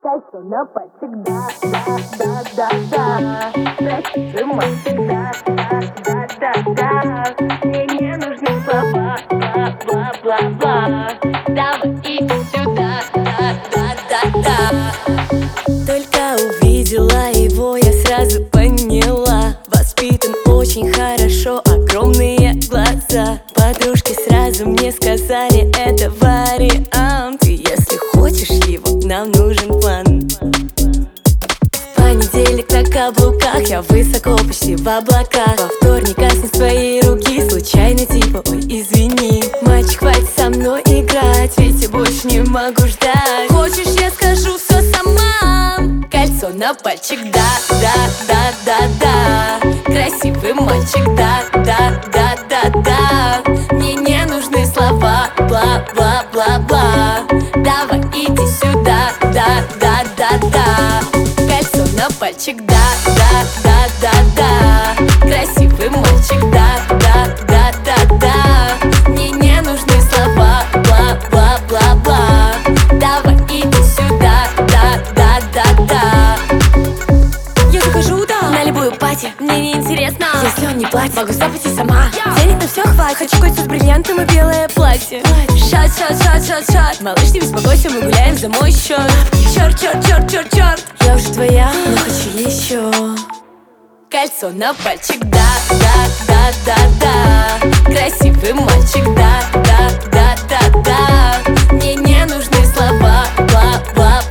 Кольцо на пальчик, да, да, да, да, да. Красивый мальчик, да, да, да, да, да. Мне не нужны слова, бла-бла-бла-бла. Давай иди сюда, да, да, да, да. Только увидела его, я сразу поняла. Воспитан очень хорошо, огромные глаза. Подружки сразу мне сказали, это вариант. И если хочешь его, нам нужен план. В понедельник на каблуках, я высоко, почти в облаках. Во вторник коснусь твоей руки, случайно типа, ой, извини. Мальчик, хватит со мной играть, ведь я больше не могу ждать. Хочешь, я скажу все сама? Кольцо на пальчик, да, да, да, да, да. Красивый мальчик, да, да, да, да, да. Мне не нужны слова, бла-бла-бла-бла. Давай иди сюда, да, да, да, да. Кольцо на пальчик, да, да, да, да, да. Красивый мальчик, да, да, да, да, да. Мне не нужны слова, бла-бла-бла-бла. Давай иди сюда, да, да, да, да. Я захожу, да, на любую пати, мне не интересно. Если он не платит, могу запустить сама. Денег на все хватит, хочу кольцо с бриллиантом и белое платье. Шат, шат, шат, шат, шат. Малыш, не беспокойся, мы гуляем за мой счет. Черт, черт, черт, черт, черт. Я уже твоя, но хочу еще. Кольцо на пальчик, да, да, да, да, да. Красивый мальчик, да, да, да, да, да. Мне не нужны слова, бла, бла,